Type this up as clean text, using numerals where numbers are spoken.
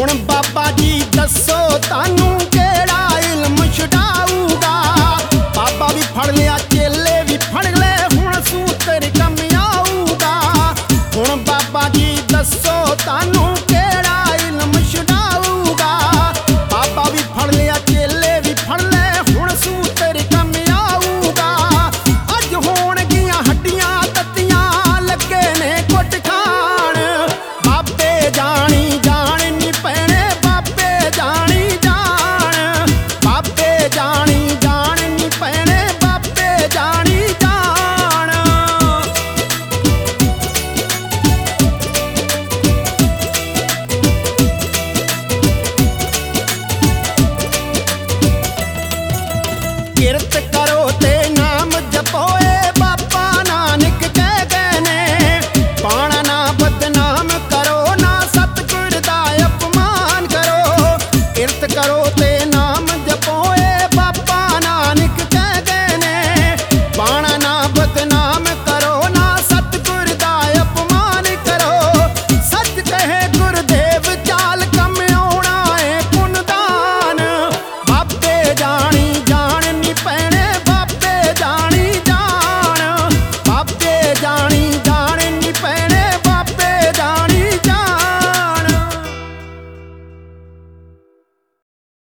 ਹੁਣ ਬਾਬਾ ਜੀ ਦੱਸੋ ਤੁਹਾਨੂੰ ਕਿਹੜਾ ਇਲਮ ਛਡਾਊਗਾ। ਬਾਬਾ ਵੀ ਫੜ ਲਿਆ ਚੇਲੇ ਵੀ ਫੜ ਲਏ ਹੁਣ ਸੂਤਰ ਕੰਮ ਆਊਗਾ। ਹੁਣ ਬਾਬਾ ਜੀ ਦੱਸੋ ਤੁਹਾਨੂੰ ਕਿਹੜਾ ਇਲਮ ਛਡਾਊਗਾ। ਬਾਬਾ ਵੀ ਫੜ ਲਿਆ ਚੇਲੇ ਵੀ ਫੜ ਲਏ ਹੁਣ ਸੂਤਰ ਕੰਮ ਆਊਗਾ। ਅੱਜ ਹੋਣਗੀਆਂ ਹੱਡੀਆਂ ਤੱਤੀਆਂ ਲੱਗੇ ਨੇ ਕੁੱਟ ਖਾਣ। ਬਾਬੇ ਜਾਣੀ ਜਾਣ ਨੀ ਪੈਣੇ ਬਾਬੇ ਜਾਣੀ ਜਾਣ। ਬਾਬੇ ਜਾਣੀ ਜਾਣ ਨੀ ਪੈਣੇ ਬਾਬੇ ਜਾਣੀ ਜਾਣ। ਕਿਰਤ ਕਰੋ ਤੇ ਨਾਮ ਜਪੋ ਏ ਬਾਬਾ ਨਾਨਕ ਕਹਿ ਗਏ ਨੇ। ਬਾਣਾ ਨਾ ਬਦਨਾਮ ਕਰੋ ਨਾ ਸਤਿਗੁਰ ਦਾ ਅਪਮਾਨ ਕਰੋ। ਕਿਰਤ ਕਰੋ ਤੇ ਨਾਮ ਜਪੋ ਏ ਬਾਬਾ ਨਾਨਕ ਕਹਿ ਗਏ ਨੇ। ਬਾਣਾ ਨਾ ਬਦਨਾਮ ਕਰੋ ਨਾ ਸਤਿਗੁਰ ਦਾ ਅਪਮਾਨ ਕਰੋ। ਸੱਚ ਕਹੇ ਗੁਰਦੇਵ ਚਾਲ ਕੰਮ ਆਉਣਾ ਏ ਪੁੰਨਦਾਨ। ਬਾਬੇ ਜਾਣੀ ਜਾਣ ਨੀ ਪੈਣੇ ਬਾਬੇ ਜਾਣੀ ਜਾਣ। ਬਾਬੇ ਜਾਣੀ